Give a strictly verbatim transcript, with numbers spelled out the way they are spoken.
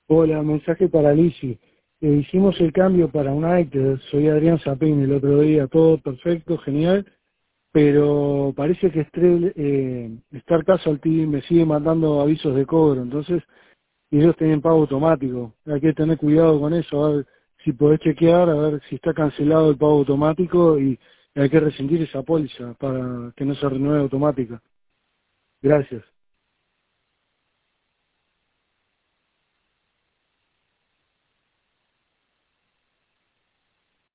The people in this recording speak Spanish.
Hola, mensaje para Lizzy. Eh, hicimos el cambio para un United, soy Adrián Zapín el otro día, todo perfecto, genial, pero parece que Estrell, eh, Star Casualty me sigue mandando avisos de cobro, entonces y ellos tienen pago automático, hay que tener cuidado con eso, a ver si podés chequear, a ver si está cancelado el pago automático y hay que rescindir esa póliza para que no se renueve automática. Gracias.